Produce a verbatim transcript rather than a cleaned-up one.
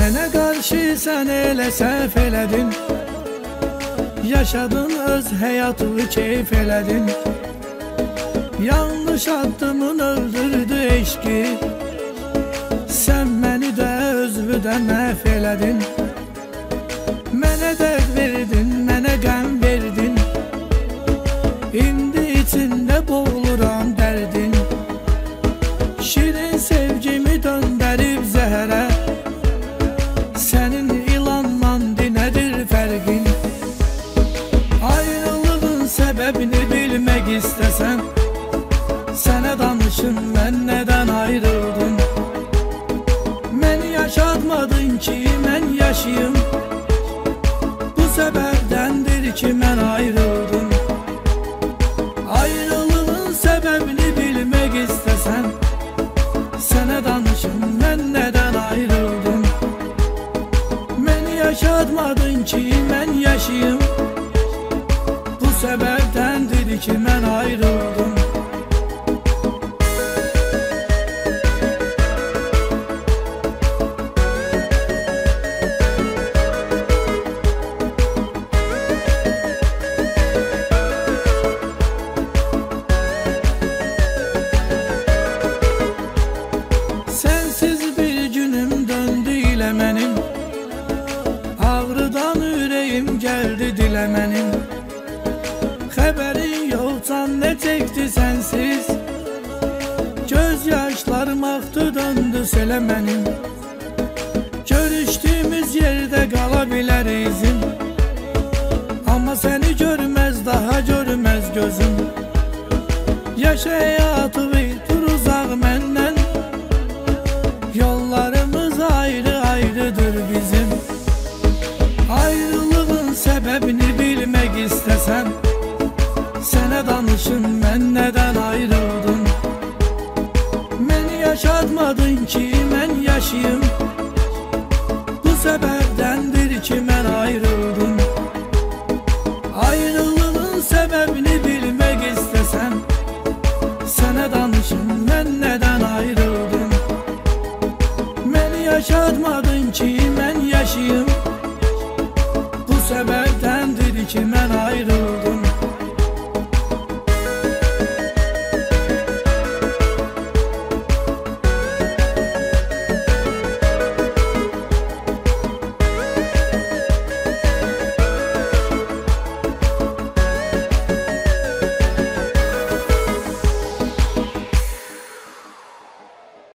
Mənə qarşı sən elə səhv elədin, yaşadın öz həyatını keyf elədin. Yanlış addımın öldürdü eşki, sən məni də özümü də məhv elədin. Mənə dərd verdin, mənə qəm verdin, indi içində boğuluram dərdin. Şirin sevgimi döndərib zəhərə, sənin ilanla dinədir fərqin. Ayrılığın səbəbini bilmək istəsən, sənə danışım mən nədən ayrıldım. Məni yaşatmadın ki mən yaşayım, bu səbəbdəndir ki mən ayrıldım. Ayrılığın səbəbini bilmək istəsən, sənə danışım mən nədən ayrıldım. Məni yaşatmadın ki mən yaşayım, bu səbəbdəndir ki mən ayrıldım. Sensiz bir günüm döndü ilə mənim, ağrıdan ürəyim gəldi dilə mənim. Xəbərin yoxsan nə çəkdi sənsiz, göz yaşlarım axdı döndü selə mənim. Görüşdüyümüz yerdə qala bilər izim, amma səni görməz daha görməz gözüm. Yaşa həyatı dur uzaq məndən, yollarımız ayrı ayrıdır bizim. Ayrılığın səbəbini bilmək istəsən, sənə danışım mən nədən ayrıldım. Məni yaşatmadın ki mən yaşayım, bu səbəbdəndir ki mən ayrıldım.